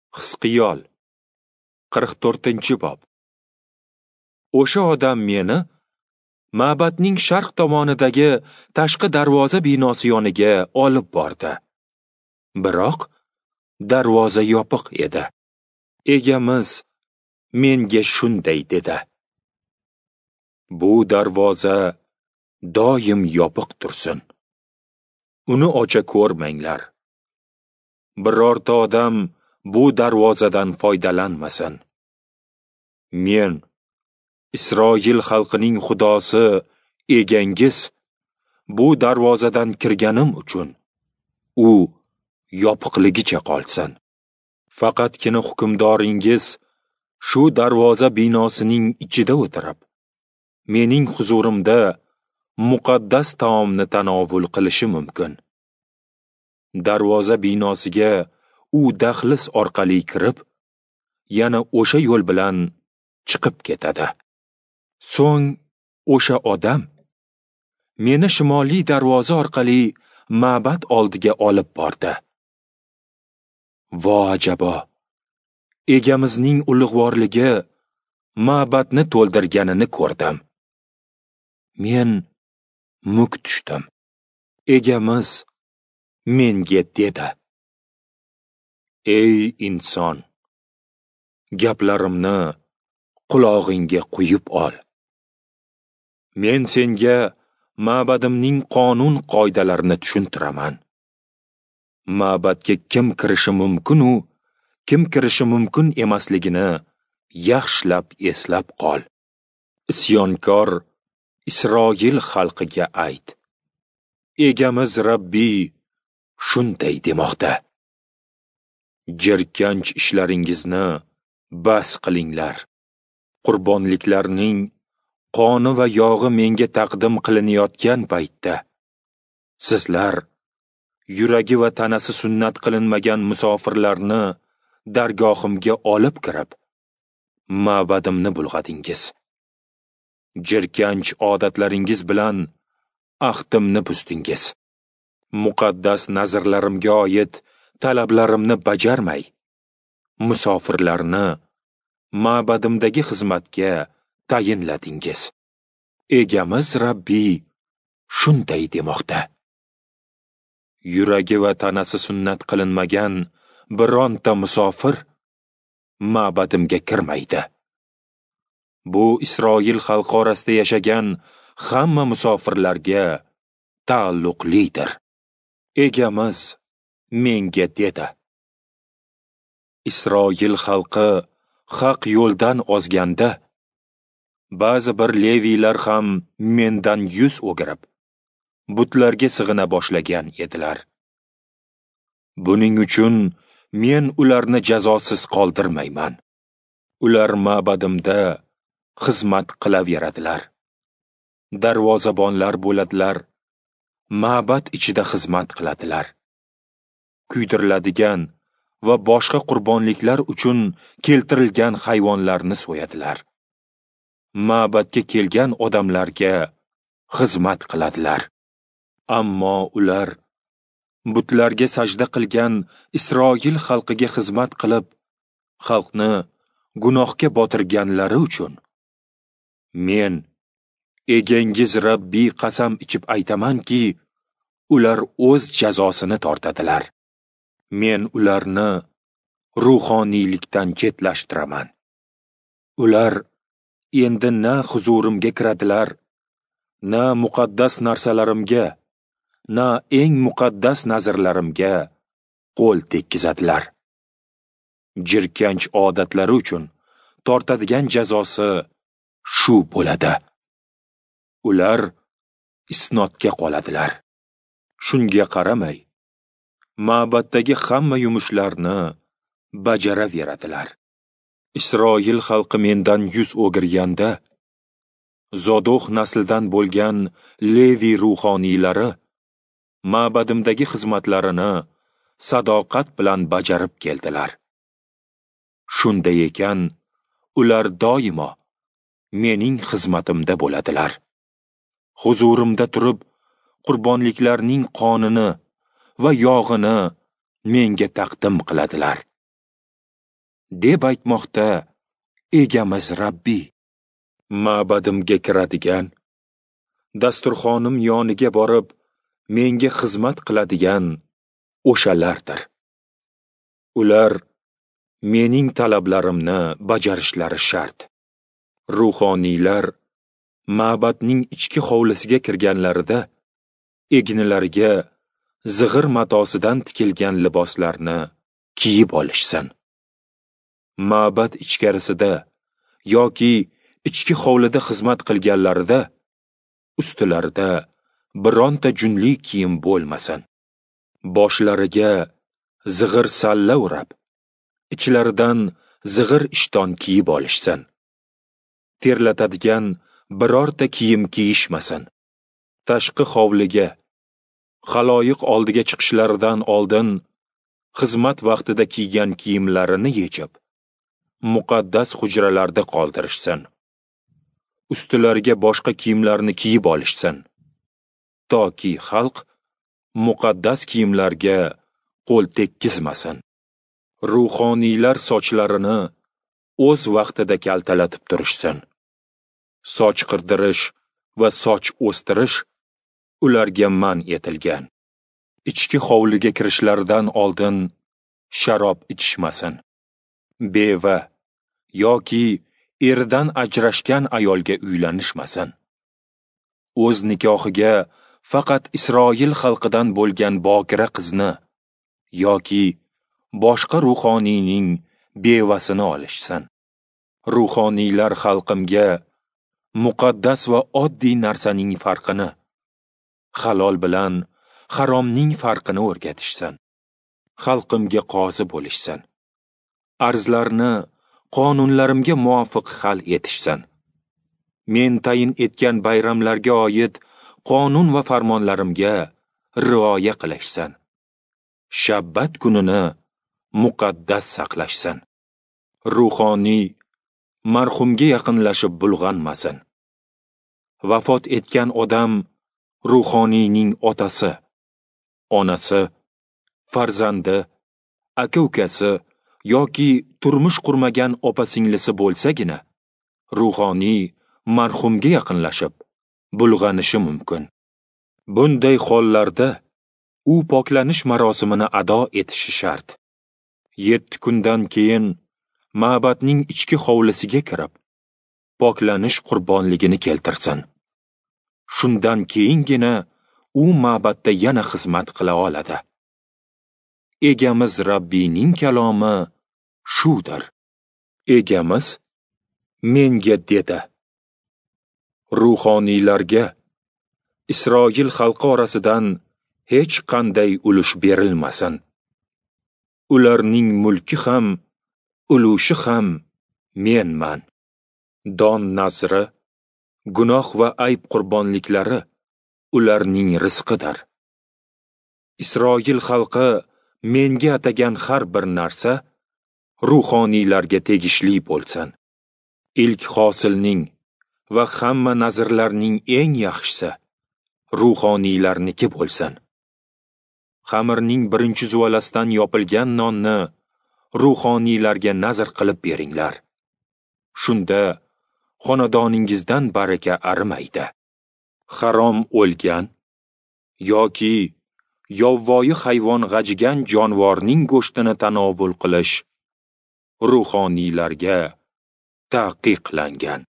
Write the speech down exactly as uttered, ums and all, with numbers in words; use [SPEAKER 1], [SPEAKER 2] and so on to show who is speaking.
[SPEAKER 1] Hisqiyol qirq to'rtinchi bob. O'sha odam meni ma'batning sharq tomonidagi tashqi darvoza binosi yoniga olib bordi. Biroq darvoza yopiq edi. Egamiz menga shunday dedi: "Bu darvoza doim yopiq tursin. Uni ocha ko'rmanglar. Birorta odam bu darvozadan foydalanmasin. Men Isroil xalqining xudosi egangiz bu darvozadan kirganim uchun u yopiqligicha qolsin. Faqatgina hukmdoringiz shu darvoza binosining ichida o'tirib, mening huzurimda muqaddas taomni tanovul qilishi mumkin. Darvoza binosiga u dahliz orqali kirib, yana o'sha yo'l bilan chiqib ketadi. So'ng o'sha odam meni shimoliy darvoza orqali ma'bad oldiga olib bordi. Vo ajabo! Egamizning ulug'vorligi ma'badni to'ldirganini ko'rdim. Men muk tushdim. Egamiz menga dedi: "Ey inson, gaplarimni qulog'ingga quyib ol. Men senga ma'badimning qonun qoidalarini tushuntiraman. Ma'badga kim kirishi mumkin u kim kirishi mumkin emasligini yaxshilab eslab qol. Isyonkor Isroil xalqiga ayt: Egamiz Rabbiy shunday demoqda: jirkanch ishlaringizni bas qilinglar. Qurbonliklarning qoni va yog'i menga taqdim qilinayotgan paytda sizlar yuragi va tanasi sunnat qilinmagan musofirlarni dargohimga olib kirib, ma'badimni bulg'adingiz. Jirkanch odatlaringiz bilan ahdimni buzdingiz. Muqaddas nazrlarimga oid talablarimni bajarmay, musofirlarni ma'badimdagi xizmatga tayinladingiz. Egamiz Rabbiy shunday demoqda: yuragi va tanasi sunnat qilinmagan bironta musofir ma'badimga kirmaydi. Bu Isroil xalqi orasida yashagan hamma musofirlarga taalluqlidir." Egamiz menga dedi: Isroil xalqi haq yo'ldan ozganda, ba'zi bir leviylar ham mendan yuz o'girib, butlarga sig'ina boshlagan edilar. Buning uchun men ularni jazosiz qoldirmayman. Ular ma'badimda xizmat qilaveradilar. Darvozabonlar bo'ladilar, ma'bad ichida xizmat qiladilar. Kuydiriladigan va boshqa qurbonliklar uchun keltirilgan hayvonlarni so'yadilar. Ma'badga kelgan odamlarga xizmat qiladilar. Ammo ular butlarga sajda qilgan Isroil xalqiga xizmat qilib, xalqni gunohga botirganlari uchun men egangiz Rabbiy qasam ichib aytamanki, ular o'z jazosini tortadilar. Men ularni ruhoniylikdan chetlashtiraman. Ular endi na huzurimga kiradilar, na muqaddas narsalarimga, na eng muqaddas nazrlarimga qo'l tekkizadilar. Jirkanch odatlari uchun tortadigan jazosi shu bo'ladi. Ular isnodga qoladilar. Shunga qaramay, ma'baddagi hamma yumushlarni bajaraveradilar. Isroil xalqi mendan yuz o'girganda, Zodoq nasldan bo'lgan Levi ruhoniylari ma'badimdagi xizmatlarini sadoqat bilan bajarib keldilar. Shunday ekan, ular doimo mening xizmatimda bo'ladilar. Huzurimda turib, qurbonliklarning qonini va yog'ini menga taqdim qiladilar. deb aytmoqda egamiz Rabbiy. Ma'badimga kiradigan, dasturxonim yoniga borib, menga xizmat qiladigan o'shalardir. Ular mening talablarimni bajarishlari shart. Ruhoniylar ma'badning ichki hovlisiga kirganlarida egnilariga zig'ir matosidan tikilgan liboslarni kiyib olishsin. Ma'bad ichkarisida yoki ichki hovlida xizmat qilganlarida ustilarida bironta junli kiyim bo'lmasin. Boshlariga zig'ir salla o'rab, ichlaridan zig'ir ishton kiyib olishsin. Terlatadigan birorta kiyim kiyishmasin. Tashqi hovliga, xaloyiq oldiga chiqishlaridan oldin xizmat vaqtida kiygan kiyimlarini yechib, muqaddas hujralarda qoldirishsin. Ustilariga boshqa kiyimlarni kiyib olishsin, toki xalq muqaddas kiyimlarga qo'l tekkizmasin. Ruhoniylar sochlarini o'z vaqtida kaltalatib turishsin. Soch qirdirish va soch o'stirish ularga man etilgan. Ichki hovliga kirishlaridan oldin sharob ichishmasin. Beva yoki eridan ajrashgan ayolga uylanishmasin. O'z nikohiga faqat Isroil xalqidan bo'lgan bokira qizni yoki boshqa ruhoniyning bevasini olishsin. Ruhoniylar xalqimga muqaddas va oddiy narsaning farqini, halol bilan haromning farqini o'rgatishsin. Xalqimga qozi bo'lishsin. Arzlarni qonunlarimga muvofiq hal etishsin. Men tayin etgan bayramlarga oid qonun va farmonlarimga rioya qilishsin. Shabbat kunini muqaddas saqlashsin. Ruhoniy marhumga yaqinlashib bulg'anmasin. Vafot etgan odam ruhoniyning otasi, onasi, farzandi, aka-ukasi yoki turmush qurmagan opa-singlisi bo'lsagina ruhoniy marhumga yaqinlashib bulg'anishi mumkin. Bunday hollarda u poklanish marosimini ado etishi shart. yetti kundan keyin ma'badning ichki hovlisiga kirib, poklanish qurbonligini keltirsin. Shundan keyingina u ma'badda yana xizmat qila oladi. Egamiz Rabbiyning kalomi shudir. Egamiz menga dedi: ruhoniylarga Isroil xalqi orasidan hech qanday ulush berilmasin. Ularning mulki ham, ulushi ham menman. Don nazri, gunoh va ayb qurbonliklari ularning rizqidir. Isroil xalqi menga atagan har bir narsa ruhoniylarga tegishli bo'lsin. Ilk hosilning va hamma nazrlarning eng yaxshisi ruhoniylarniki bo'lsin. Xamirning birinchi zuvalasidan yopilgan nonni ruhoniylarga nazr qilib beringlar. Shunda xonadoningizdan baraka arimaydi. Harom o'lgan yoki yovvoyi hayvon g'ajigan jonivorning go'shtini tanovul qilish ruhoniylarga taqiqlangan.